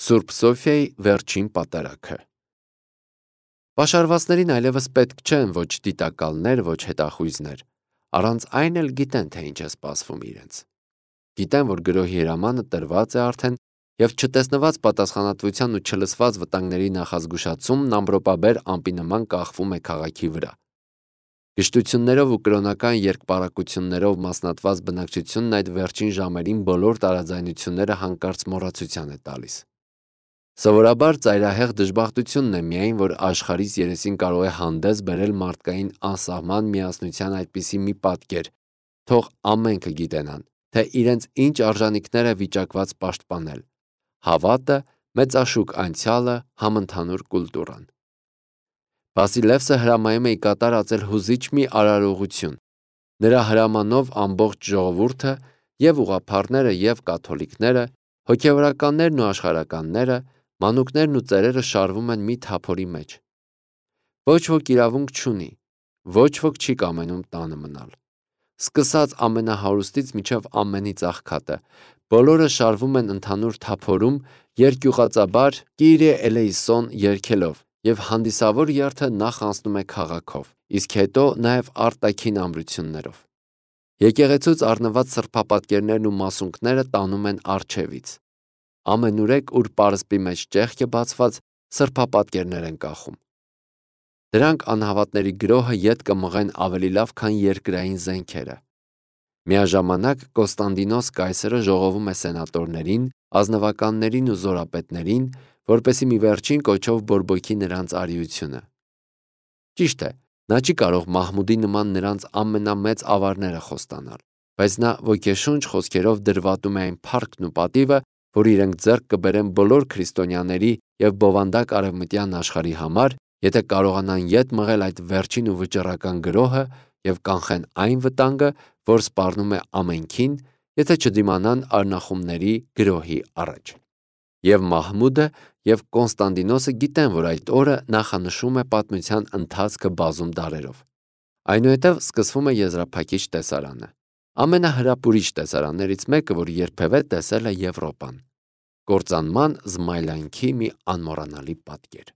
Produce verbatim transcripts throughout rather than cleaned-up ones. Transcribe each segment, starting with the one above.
Սուրբ Սոֆիայի վերջին պատարագը։ Պաշարվածներին այլևս պետք չեն ոչ դիտակալներ, ոչ հետախույզներ, առանց այն էլ գիտեն, թե ինչ է սպասվում իրենց։ Գիտեն, որ գրոհի հրամանը տրված է արդեն, և չտեսնված պատասխանատվության ու չլսված վտանգների նախազգուշացումն ամպրոպաբեր ամպի նման կախվում է քաղաքի վրա։ Գժտություններով ու կրոնական երկպառակություններով մասնատված բնակչությունն այդ վերջին ժամերին բոլոր տարաձայնությունները հանկարծ մոռացության է տալիս։ Սովորաբար ծայրահեղ դժբախտությունն է միայն, որ աշխարհիս երեսին կարող է հանդես բերել մարդկային անսահման միասնության այդպիսի մի պատկեր, թող ամենքը գիտենան, թե իրենց ինչ արժանիքներ է վիճակված պաշտպանել՝ հավատը, մեծաշուկ անցյալը, համընդհանուր կուլտուրան։ Բասիլևսը հրամայում է ի կատար ածել հուզիչ մի արարողություն։ Նրա հրամանով ամբողջ ժողովուրդը, և ուղղափառները, և կաթոլիկները, հոգևորականներն ու աշխարհականները, մանուկներն ու ծերերը շարվում են մի թափորի մեջ։ Ոչ ոք իրավունք չունի, ոչ ոք չի կամենում տանը մնալ։ Սկսած ամենահարուստից մինչև ամենից աղքատը, բոլորը շարվում են ընդհանուր թափորում երկյուղածաբար «Կիրիե էլեյսոն» երգելով, և հանդիսավոր երթը նախ անցնում է քաղաքով, իսկ հետո նաև արտաքին ամրություններով։ Եկեղեցուց առնված սրբապատկերներն ու մասունքները տանում են առջևից։ Ամենուրեք, ուր պարսպի մեջ ճեղք է բացված, սրբապատկերներ են կախում։ Դրանք անհավատների գրոհը ետ կմղեն ավելի լավ, քան երկրային զենքերը։ Միաժամանակ Կոստանդինոս կայսրը ժողովում է սենատորներին, ազնվականներին ու զորապետներին, որպեսզի մի վերջին կոչով բորբոքի նրանց արիությունը։ Ճիշտ է, նա չի կարող Մահմուդի նման նրանց ամենամեծ ավարները խոստանալ, բայց նա ոգեշունչ խոսքերով դրվատում է այն փառքն ու պատիվը, որ իրենք ձեռք կբերեն բոլոր քրիստոնյաների և բովանդակ արևմտյան աշխարհի համար, եթե կարողանան ետ մղել այդ վերջին ու վճռական գրոհը և կանխեն այն վտանգը, որ սպառնում է ամենքին, եթե չդիմանան արնախումների գրոհի առաջ։ Եվ Մահմուդը, և Կոնստանդինոսը գիտեն, որ այդ օրը նախանշում է պատմության ընթացքը բազում դարերով։ Այնուհետև սկսվում է եզրափակիչ տեսարանը, ամենահրապուրիչ տեսարաններից մեկը, որ երբևէ տեսել է Եվրոպան։ Կործանման զմայլանքի մի անմոռանալի պատկեր։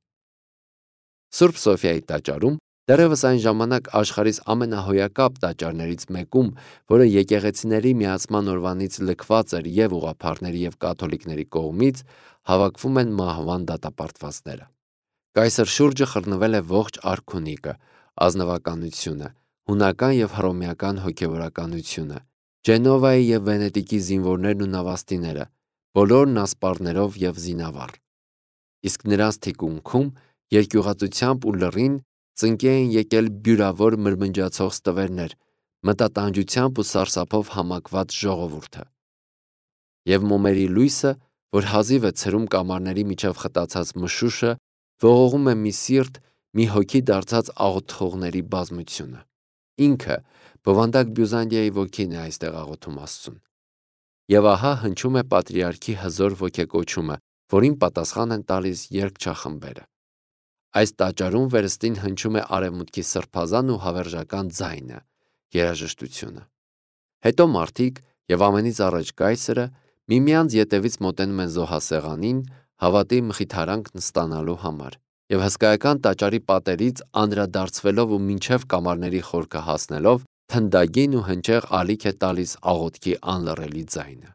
Սուրբ Սոֆիայի տաճարում, դեռևս այն ժամանակ աշխարհիս ամենահոյակապ տաճարներից մեկում, որը եկեղեցիների միացման օրվանից լքված էր և ուղղափառների և կաթոլիկների կողմից, հավաքվում են մահվան դատապարտվածները։ Կայսր շուրջը խռնվել է ողջ արքունիքը, ազնվականությունը, հունական և հռոմեական հոգևորականությունը, Ջենովայի և Վենետիկի զինվորներն ու նավաստիները, բոլորն ասպարներով և զինավառ։ Իսկ նրանց թիկունքում, երկյուղածությամբ ու լռին, ծնկի էին եկել բյուրավոր մրմնջացող ստվերներ, մտատանջությամբ ու սարսափով համակված ժողովուրդը։ Եվ մոմերի լույսը, որ հազիվ է ցրում կամարների միջև խտացած մշուշը, ողողում է մի սիրտ, մի հոգի դարձած աղոթողների բազմությունը։ Ինքը, բովանդակ Բյուզանդիայի ոգին է այստեղ աղոթում Աստծուն։ Եվ ահա հնչում է պատրիարքի հզոր ոգեկոչումը, որին պատասխան են տալիս երգչախմբերը։ Այս տաճարում վերստին հնչում է արևմուտքի սրբազան ու հավերժական ձայնը, երաժշտությունը։ Հետո մարդիկ, և ամենից առաջ կայսրը, միմյանց ետևից մոտենում են զոհասեղանին, հավատի մխիթարանքն ստանալու համար, և հսկայական տաճարի պատերից անդրադարձվելով ու մինչև կամարների խորքը հասնելով, թնդագին ու հնչեղ ալիք է տալիս աղոթքի անլռելի ձայնը։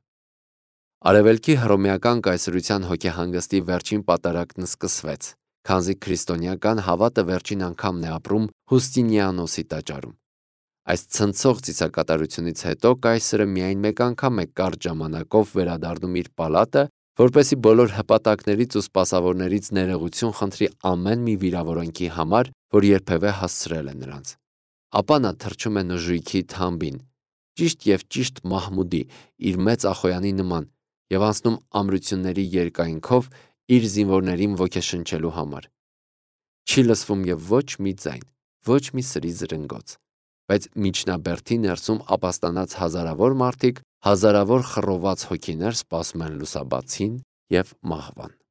Արևելքի հռոմեական կայսրության հոգեհանգստի վերջին պատարագն սկսվեց, քանզի քրիստոնեական հավատը վերջին անգամն է ապրում Հուստինիանոսի տաճարում։ Այս ցնցող ծիսակատարությունից հետո կայսրը միայն մեկ անգամ է կարճ ժամանակով վերադառնում իր պալատը, որպեսզի բոլոր հպատակներից ու սպասավորներից ներողություն խնդրի ամեն մի վիրավորանքի համար, որ երբևէ հասցրել է նրանց։ Ապա նա թռչում է նժույգի թամբին, ճիշտ և ճիշտ Մահմուդի, իր մեծ ախոյանի նման, և անցնում ամրությունների երկայնքով իր զինվորներին ոգեշնչելու համար։ Չի լսվում և ոչ մի ձայն, ոչ մի սրի զրնգոց, բայց միջնաբերդի ներսում ապաստանած հազարավոր մարդիկ, հազարավոր խռոված հոգիներ սպասում են լուսաբացին և մահվան։